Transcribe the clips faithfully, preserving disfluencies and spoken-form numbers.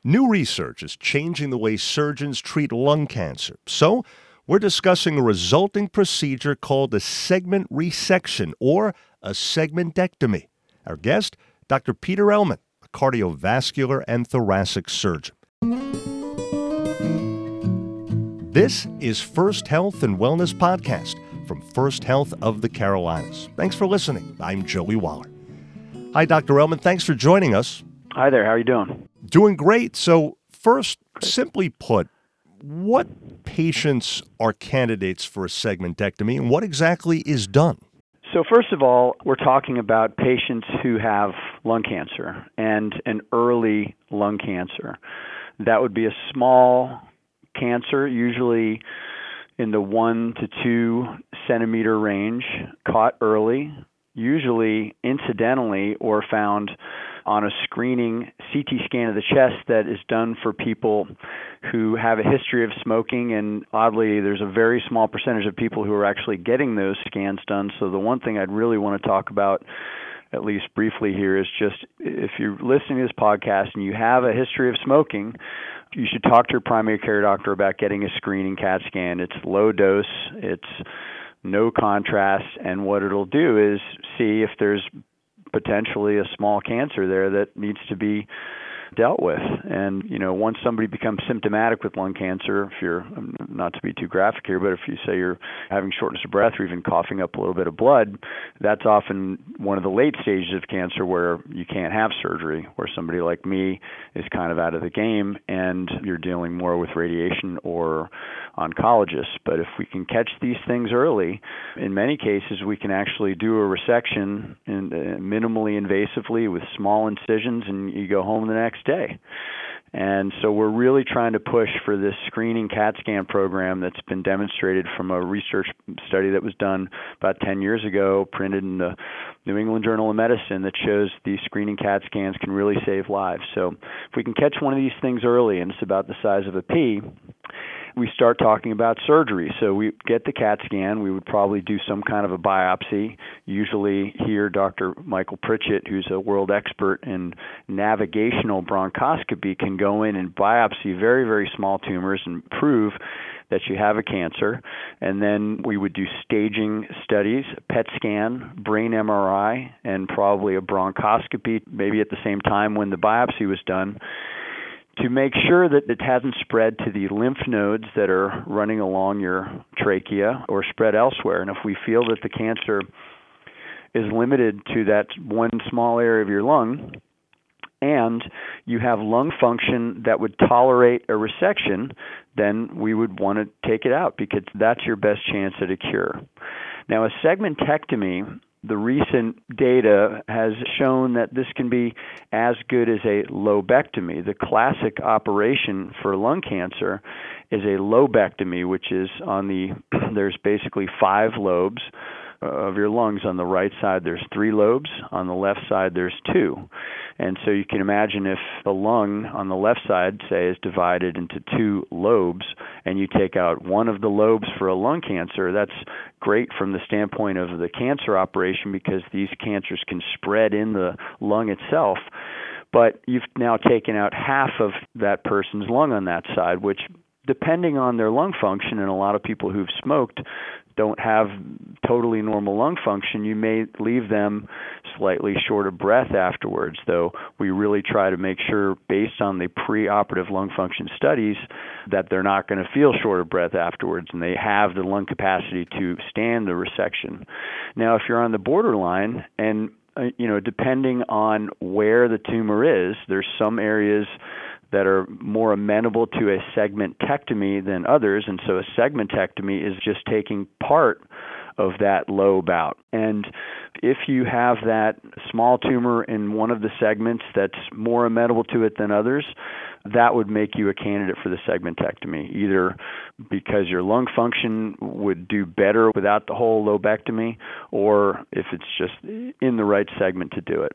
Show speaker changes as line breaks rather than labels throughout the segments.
New research is changing the way surgeons treat lung cancer. So, we're discussing a resulting procedure called a segment resection or a segmentectomy. Our guest, Doctor Peter Ellman, a cardiovascular and thoracic surgeon. This is First Health and Wellness Podcast from First Health of the Carolinas. Thanks for listening. I'm Joey Waller. Hi, Doctor Ellman. Thanks for joining us.
Hi there. How are you doing?
Doing great. So first, simply put, what patients are candidates for a segmentectomy and what exactly is done?
So first of all, we're talking about patients who have lung cancer and an early lung cancer. That would be a small cancer, usually in the one to two centimeter range, caught early, usually incidentally or found on a screening C T scan of the chest that is done for people who have a history of smoking, and oddly, there's a very small percentage of people who are actually getting those scans done. So the one thing I'd really want to talk about, at least briefly here, is just if you're listening to this podcast and you have a history of smoking, you should talk to your primary care doctor about getting a screening CAT scan. It's low dose, it's no contrast, and what it'll do is see if there's potentially a small cancer there that needs to be dealt with. And, you know, once somebody becomes symptomatic with lung cancer, if you're, not to be too graphic here, but if you say you're having shortness of breath or even coughing up a little bit of blood, that's often one of the late stages of cancer where you can't have surgery, where somebody like me is kind of out of the game and you're dealing more with radiation or oncologists. But if we can catch these things early, in many cases we can actually do a resection in, uh, minimally invasively with small incisions, and you go home the next day. And so we're really trying to push for this screening CAT scan program that's been demonstrated from a research study that was done about ten years ago, printed in the New England Journal of Medicine, that shows these screening CAT scans can really save lives. So if we can catch one of these things early, and it's about the size of a pea, we start talking about surgery. So we get the CAT scan. We would probably do some kind of a biopsy. Usually here, Doctor Michael Pritchett, who's a world expert in navigational bronchoscopy, can go in and biopsy very, very small tumors and prove that you have a cancer. And then we would do staging studies, P E T scan, brain M R I, and probably a bronchoscopy, maybe at the same time when the biopsy was done, to make sure that it hasn't spread to the lymph nodes that are running along your trachea or spread elsewhere. And if we feel that the cancer is limited to that one small area of your lung, and you have lung function that would tolerate a resection, then we would want to take it out because that's your best chance at a cure. Now, a segmentectomy, the recent data has shown that this can be as good as a lobectomy. The classic operation for lung cancer is a lobectomy, which is on the, there's basically five lobes of your lungs. On the right side, there's three lobes. On the left side, there's two. And so you can imagine if the lung on the left side, say, is divided into two lobes, and you take out one of the lobes for a lung cancer, that's great from the standpoint of the cancer operation because these cancers can spread in the lung itself. But you've now taken out half of that person's lung on that side, which, depending on their lung function, and a lot of people who've smoked don't have totally normal lung function, you may leave them slightly short of breath afterwards, though we really try to make sure, based on the preoperative lung function studies, that they're not going to feel short of breath afterwards and they have the lung capacity to stand the resection. Now, if you're on the borderline, and uh, you know, depending on where the tumor is, there's some areas that are more amenable to a segmentectomy than others, and so a segmentectomy is just taking part of that lobe out. And if you have that small tumor in one of the segments that's more amenable to it than others, that would make you a candidate for the segmentectomy, either because your lung function would do better without the whole lobectomy, or if it's just in the right segment to do it.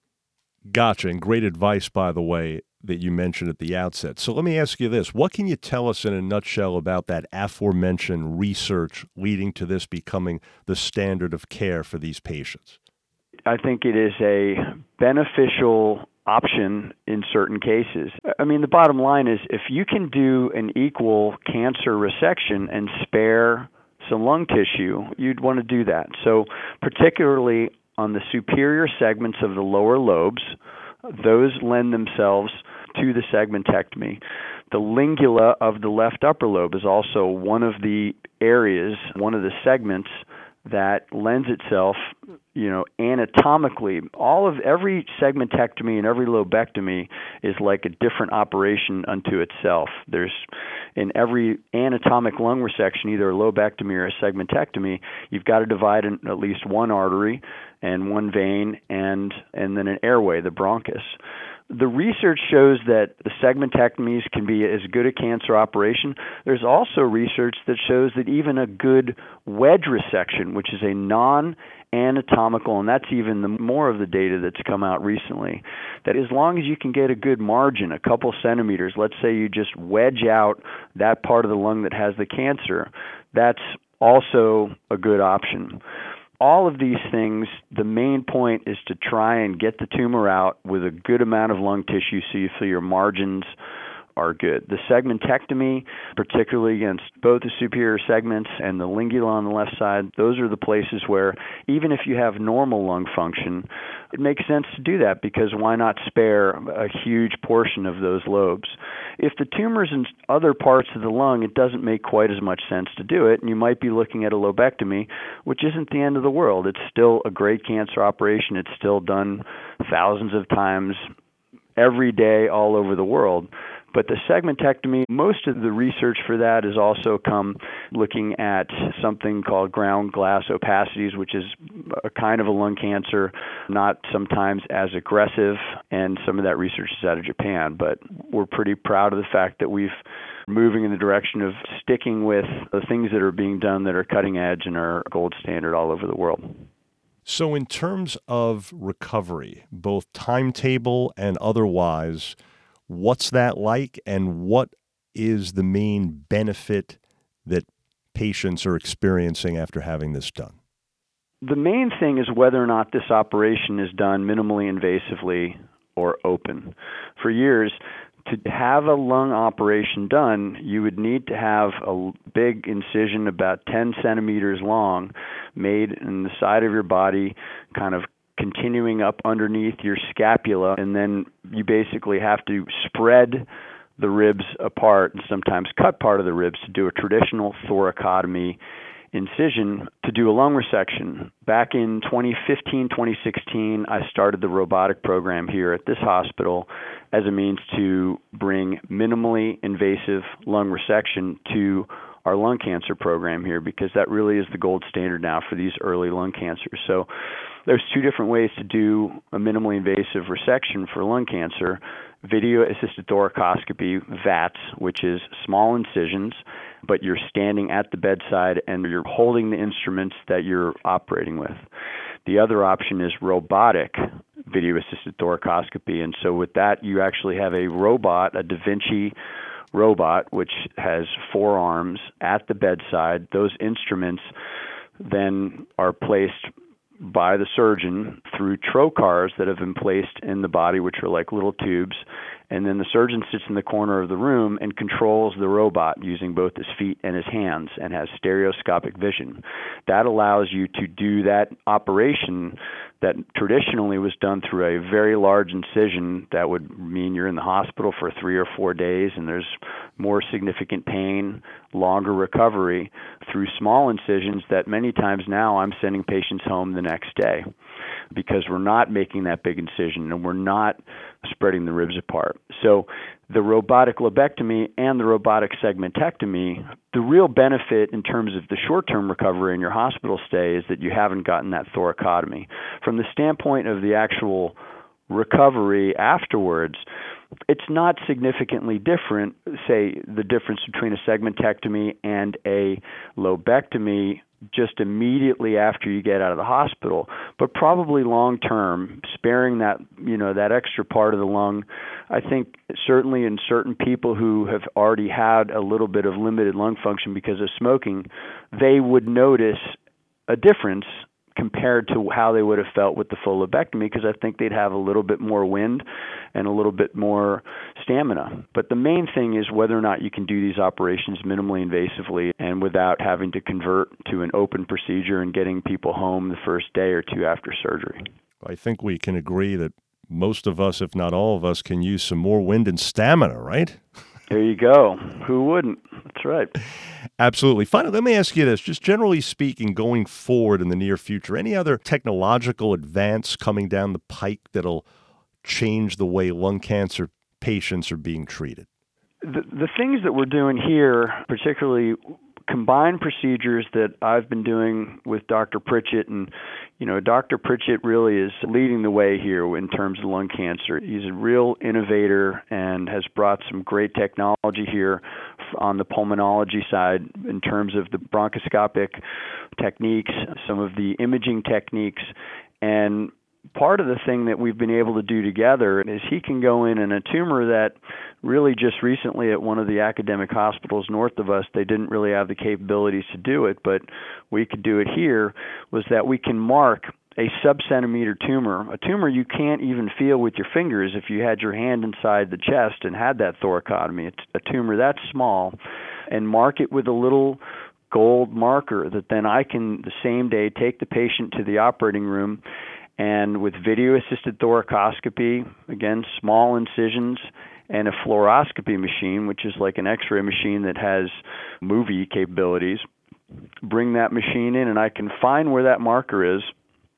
Gotcha, and great advice, by the way, that you mentioned at the outset. So let me ask you this. What can you tell us in a nutshell about that aforementioned research leading to this becoming the standard of care for these patients?
I think it is a beneficial option in certain cases. I mean, the bottom line is if you can do an equal cancer resection and spare some lung tissue, you'd want to do that. So particularly on the superior segments of the lower lobes, those lend themselves to the segmentectomy. The lingula of the left upper lobe is also one of the areas, one of the segments that lends itself, you know, anatomically. All of every segmentectomy and every lobectomy is like a different operation unto itself. There's in every anatomic lung resection, either a lobectomy or a segmentectomy, you've got to divide in at least one artery and one vein and and then an airway, the bronchus. The research shows that the segmentectomies can be as good a cancer operation. There's also research that shows that even a good wedge resection, which is a non-anatomical, and that's even the more of the data that's come out recently, that as long as you can get a good margin, a couple centimeters, let's say you just wedge out that part of the lung that has the cancer, that's also a good option. All of these things, the main point is to try and get the tumor out with a good amount of lung tissue so you feel your margins are good. The segmentectomy, particularly against both the superior segments and the lingula on the left side, those are the places where even if you have normal lung function, it makes sense to do that because why not spare a huge portion of those lobes? If the tumor's in other parts of the lung, it doesn't make quite as much sense to do it, and you might be looking at a lobectomy, which isn't the end of the world. It's still a great cancer operation. It's still done thousands of times every day all over the world. But the segmentectomy, most of the research for that has also come looking at something called ground glass opacities, which is a kind of a lung cancer, not sometimes as aggressive, and some of that research is out of Japan. But we're pretty proud of the fact that we've moving in the direction of sticking with the things that are being done that are cutting edge and are gold standard all over the world.
So in terms of recovery, both timetable and otherwise, what's that like, and what is the main benefit that patients are experiencing after having this done?
The main thing is whether or not this operation is done minimally invasively or open. For years, to have a lung operation done, you would need to have a big incision about ten centimeters long made in the side of your body, kind of continuing up underneath your scapula, and then you basically have to spread the ribs apart and sometimes cut part of the ribs to do a traditional thoracotomy incision to do a lung resection. Back in twenty fifteen, twenty sixteen, I started the robotic program here at this hospital as a means to bring minimally invasive lung resection to our lung cancer program here, because that really is the gold standard now for these early lung cancers. So there's two different ways to do a minimally invasive resection for lung cancer. Video-assisted thoracoscopy, V A T S, which is small incisions, but you're standing at the bedside and you're holding the instruments that you're operating with. The other option is robotic video-assisted thoracoscopy, and so with that, you actually have a robot, a Da Vinci robot, which has four arms at the bedside. Those instruments then are placed by the surgeon through trocars that have been placed in the body, which are like little tubes. And then the surgeon sits in the corner of the room and controls the robot using both his feet and his hands and has stereoscopic vision. That allows you to do that operation that traditionally was done through a very large incision. That would mean you're in the hospital for three or four days and there's more significant pain, longer recovery, through small incisions that many times now I'm sending patients home the next day because we're not making that big incision and we're not spreading the ribs apart. So the robotic lobectomy and the robotic segmentectomy, the real benefit in terms of the short-term recovery in your hospital stay is that you haven't gotten that thoracotomy. From the standpoint of the actual recovery afterwards, it's not significantly different, say, the difference between a segmentectomy and a lobectomy just immediately after you get out of the hospital, but probably long term, sparing that, you know, that extra part of the lung. I think certainly in certain people who have already had a little bit of limited lung function because of smoking, they would notice a difference compared to how they would have felt with the full lobectomy, because I think they'd have a little bit more wind and a little bit more stamina. But the main thing is whether or not you can do these operations minimally invasively and without having to convert to an open procedure and getting people home the first day or two after surgery.
I think we can agree that most of us, if not all of us, can use some more wind and stamina, right?
There you go. Who wouldn't? That's right.
Absolutely. Finally, let me ask you this. Just generally speaking, going forward in the near future, any other technological advance coming down the pike that'll change the way lung cancer patients are being treated?
The, the things that we're doing here, particularly combined procedures that I've been doing with Doctor Pritchett, and you know, Doctor Pritchett really is leading the way here in terms of lung cancer. He's a real innovator and has brought some great technology here on the pulmonology side in terms of the bronchoscopic techniques, some of the imaging techniques, and part of the thing that we've been able to do together is he can go in and a tumor that really just recently at one of the academic hospitals north of us, they didn't really have the capabilities to do it, but we could do it here, was that we can mark a sub-centimeter tumor, a tumor you can't even feel with your fingers if you had your hand inside the chest and had that thoracotomy. It's a tumor that small, and mark it with a little gold marker that then I can, the same day, take the patient to the operating room and with video-assisted thoracoscopy, again, small incisions, and a fluoroscopy machine, which is like an X-ray machine that has movie capabilities, bring that machine in and I can find where that marker is,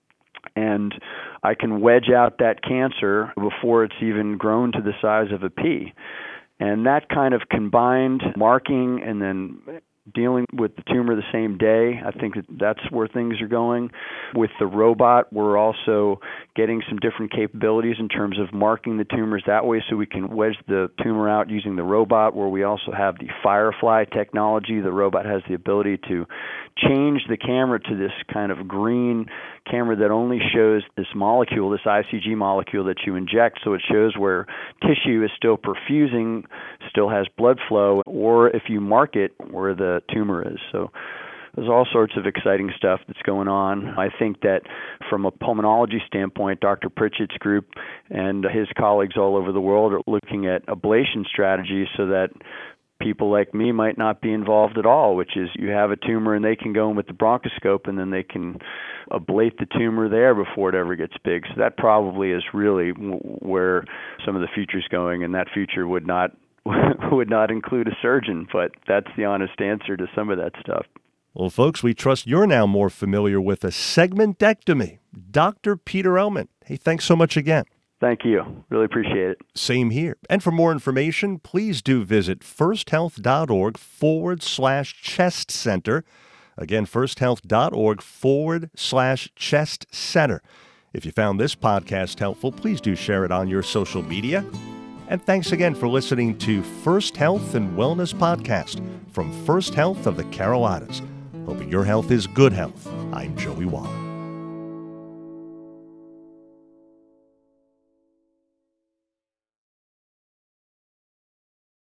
and I can wedge out that cancer before it's even grown to the size of a pea. And that kind of combined marking and then dealing with the tumor the same day, I think that that's where things are going. With the robot, we're also getting some different capabilities in terms of marking the tumors that way so we can wedge the tumor out using the robot, where we also have the Firefly technology. The robot has the ability to change the camera to this kind of green camera that only shows this molecule, this I C G molecule that you inject, so it shows where tissue is still perfusing, still has blood flow, or if you mark it, where the tumor is. So there's all sorts of exciting stuff that's going on. I think that from a pulmonology standpoint, Doctor Pritchett's group and his colleagues all over the world are looking at ablation strategies so that people like me might not be involved at all, which is you have a tumor and they can go in with the bronchoscope and then they can ablate the tumor there before it ever gets big. So that probably is really where some of the future's going, and that future would not would not include a surgeon, but that's the honest answer to some of that stuff.
Well, folks, we trust you're now more familiar with a segmentectomy. Doctor Peter Ellman, hey, thanks so much again.
Thank you. Really appreciate it.
Same here. And for more information, please do visit firsthealth.org forward slash chest center. Again, firsthealth.org forward slash chest center. If you found this podcast helpful, please do share it on your social media. And thanks again for listening to First Health and Wellness Podcast from First Health of the Carolinas. Hoping your health is good health. I'm Joey Waller.